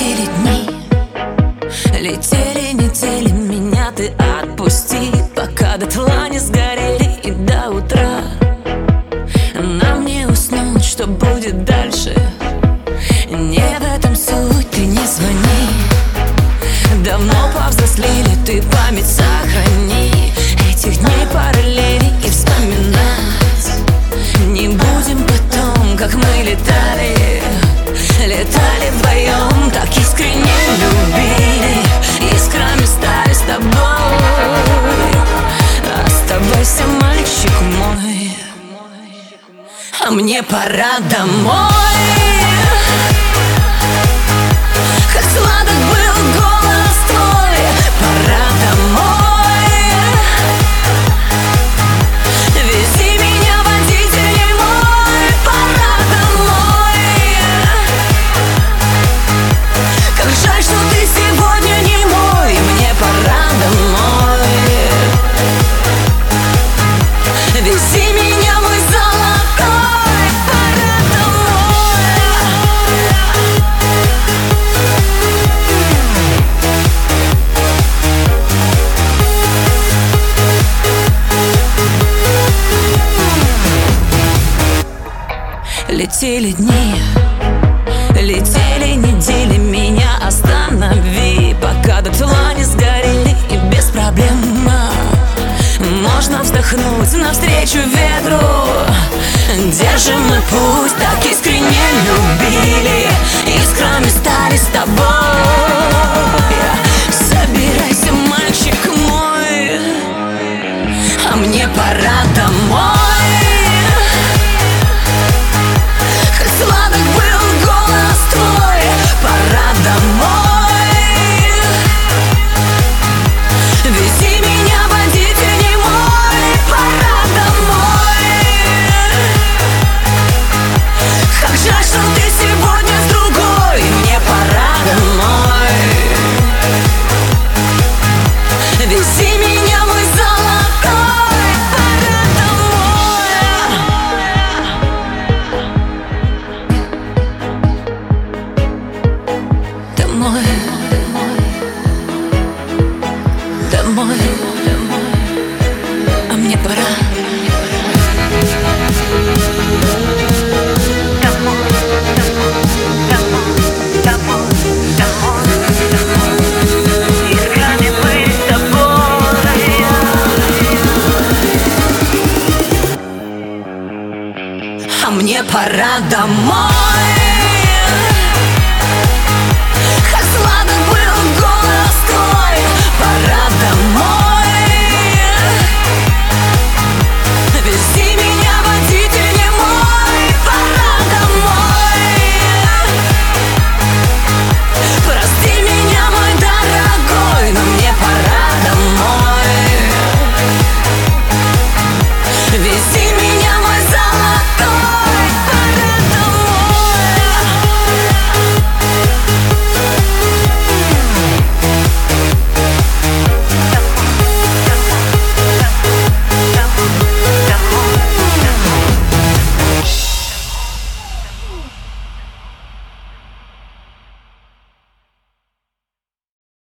Летели дни, летели недели, меня ты отпусти, пока дотла не сгорели и до утра. Нам не уснуть, что будет дальше, не в этом суть, ты не звони. Давно повзрослели, ты память сохрани этих дней параллели и вспоминать не будем потом, как мы летали вдвоем, так искренне любили, искрами стали с тобой. Оставайся, мальчик мой, а мне пора домой. Как сладок был голос твой, пора домой. Вези меня, водитель мой, пора домой. Как жаль, что ты сегодня не мой, мне пора домой. Вези меня, мой золотой, пора домой. Летели дни, летели недели, меня останови, пока дотла не сгорели и без проблем. Можно вздохнуть навстречу ветру, держим мы путь, так искренне любили, искрами стали с тобой. Собирайся, мальчик мой, а мне пора домой. Сладок был голос твой, пора домой. Вези меня, водитель мой, пора домой. Как жаль, что ты сегодня с другой, мне пора домой. Вези меня, мой золотой, пора домой. Домой, домой, а мне пора. Искрами быть с тобой. А мне пора домой.